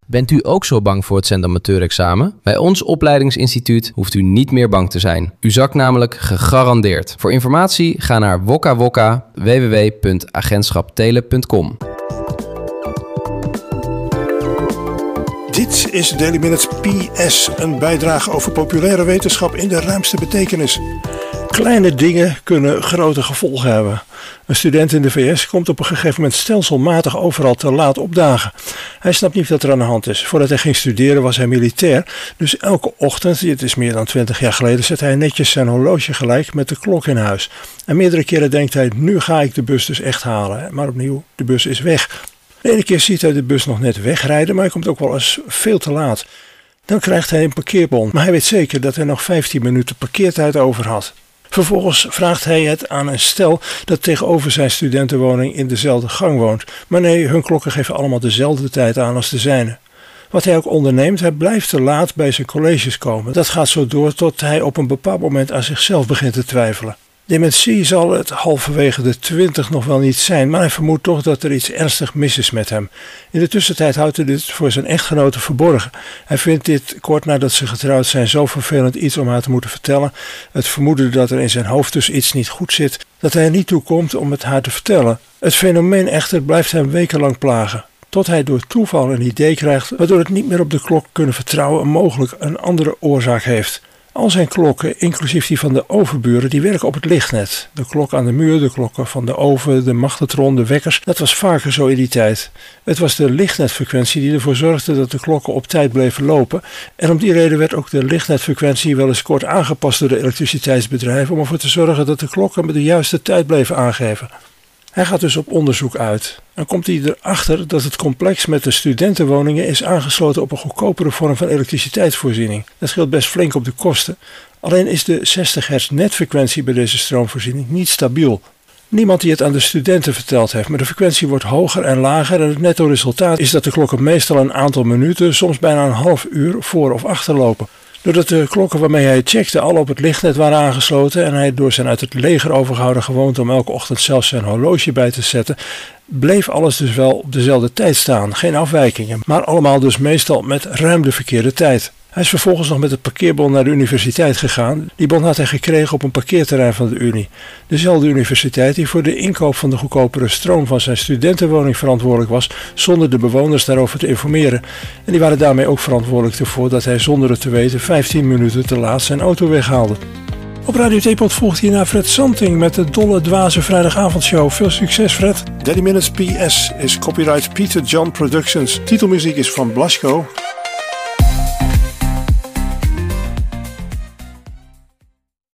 Bent u ook zo bang voor het cendamateur-examen? Bij ons opleidingsinstituut hoeft u niet meer bang te zijn. U zakt namelijk gegarandeerd. Voor informatie ga naar wokka www.agentschaptele.com. Dit is Daily Minutes PS, een bijdrage over populaire wetenschap in de ruimste betekenis. Kleine dingen kunnen grote gevolgen hebben. Een student in de VS komt op een gegeven moment stelselmatig overal te laat opdagen. Hij snapt niet wat er aan de hand is. Voordat hij ging studeren was hij militair. Dus elke ochtend, het is meer dan 20 jaar geleden, zet hij netjes zijn horloge gelijk met de klok in huis. En meerdere keren denkt hij, nu ga ik de bus dus echt halen. Maar opnieuw, de bus is weg. De ene keer ziet hij de bus nog net wegrijden, maar hij komt ook wel eens veel te laat. Dan krijgt hij een parkeerbon, maar hij weet zeker dat hij nog 15 minuten parkeertijd over had. Vervolgens vraagt hij het aan een stel dat tegenover zijn studentenwoning in dezelfde gang woont. Maar nee, hun klokken geven allemaal dezelfde tijd aan als de zijne. Wat hij ook onderneemt, hij blijft te laat bij zijn colleges komen. Dat gaat zo door tot hij op een bepaald moment aan zichzelf begint te twijfelen. Dementie zal het halverwege de 20 nog wel niet zijn, maar hij vermoedt toch dat er iets ernstig mis is met hem. In de tussentijd houdt hij dit voor zijn echtgenote verborgen. Hij vindt dit kort nadat ze getrouwd zijn zo vervelend iets om haar te moeten vertellen. Het vermoeden dat er in zijn hoofd dus iets niet goed zit, dat hij er niet toe komt om het haar te vertellen. Het fenomeen echter blijft hem wekenlang plagen. Tot hij door toeval een idee krijgt waardoor het niet meer op de klok kunnen vertrouwen mogelijk een andere oorzaak heeft. Al zijn klokken, inclusief die van de overburen, die werken op het lichtnet. De klok aan de muur, de klokken van de oven, de magnetron, de wekkers, dat was vaker zo in die tijd. Het was de lichtnetfrequentie die ervoor zorgde dat de klokken op tijd bleven lopen. En om die reden werd ook de lichtnetfrequentie wel eens kort aangepast door de elektriciteitsbedrijven om ervoor te zorgen dat de klokken met de juiste tijd bleven aangeven. Hij gaat dus op onderzoek uit. Dan komt hij erachter dat het complex met de studentenwoningen is aangesloten op een goedkopere vorm van elektriciteitsvoorziening. Dat scheelt best flink op de kosten. Alleen is de 60 hertz netfrequentie bij deze stroomvoorziening niet stabiel. Niemand die het aan de studenten verteld heeft, maar de frequentie wordt hoger en lager en het netto resultaat is dat de klokken meestal een aantal minuten, soms bijna een half uur voor of achterlopen. Doordat de klokken waarmee hij checkte al op het lichtnet waren aangesloten en hij door zijn uit het leger overgehouden gewoonte om elke ochtend zelfs zijn horloge bij te zetten, bleef alles dus wel op dezelfde tijd staan. Geen afwijkingen, maar allemaal dus meestal met ruim de verkeerde tijd. Hij is vervolgens nog met het parkeerbon naar de universiteit gegaan. Die bon had hij gekregen op een parkeerterrein van de Unie. Dezelfde universiteit die voor de inkoop van de goedkopere stroom van zijn studentenwoning verantwoordelijk was, zonder de bewoners daarover te informeren. En die waren daarmee ook verantwoordelijk ervoor dat hij zonder het te weten 15 minuten te laat zijn auto weghaalde. Op Radio T-Pot volgt hierna Fred Santing met de dolle dwaze vrijdagavondshow. Veel succes, Fred. Daily Minutes PS is copyright Peter John Productions. Titelmuziek is van Blasco.